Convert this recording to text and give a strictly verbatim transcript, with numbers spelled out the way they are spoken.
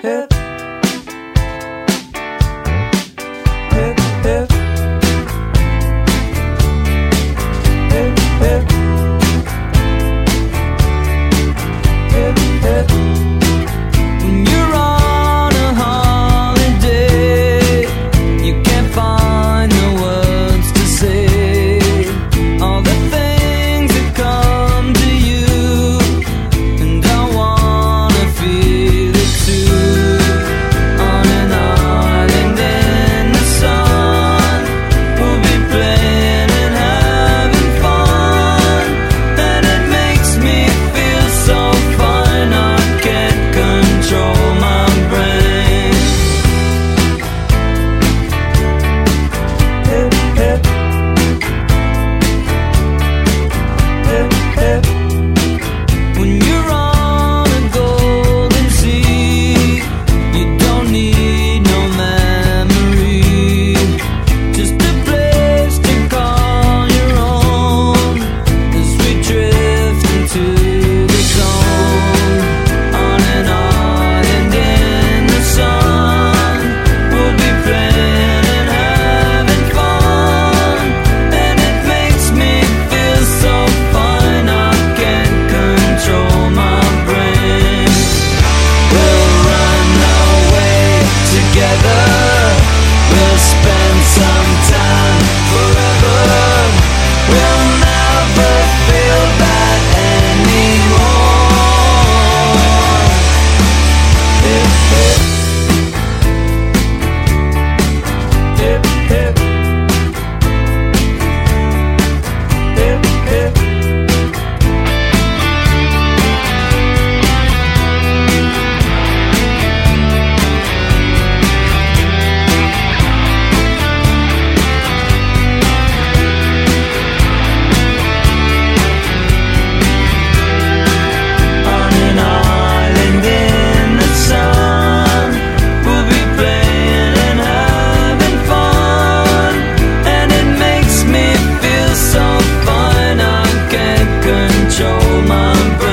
hip. Hip, hip. Hip, hip. Hip, hip. When you're on a holiday, you can't find the words to say all the things that come to you, and I wanna feel it too. On an island in the sun, we'll be playing and having fun, and it makes me feel so fine I can't control my brain. Hip, hip. Hip, hip. When you're on a golden sea, you don't need no memory, just a place to call your own as we drift into the zone. On an island in the sun, we'll be playing and having fun, and it makes me feel so fine I can't control my brain. We'll run away together, we'll spend some time forever, we'll never feel that anymore. Hip, hip. Hip, hip. Hip, hip. On an island in the sun, we'll be playing and having fun, and it makes me feel so fine I can't control my brain.